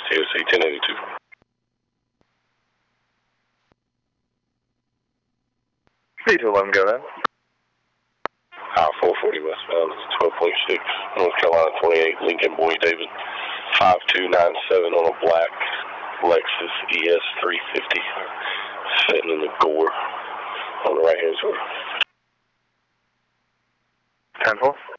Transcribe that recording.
COC 1082. 321, go ahead. 440 westbound, 12.6, North Carolina 28, Lincoln Boy David, 5297 on a black Lexus ES 350, sitting in the gore on the right hand side. 10-4.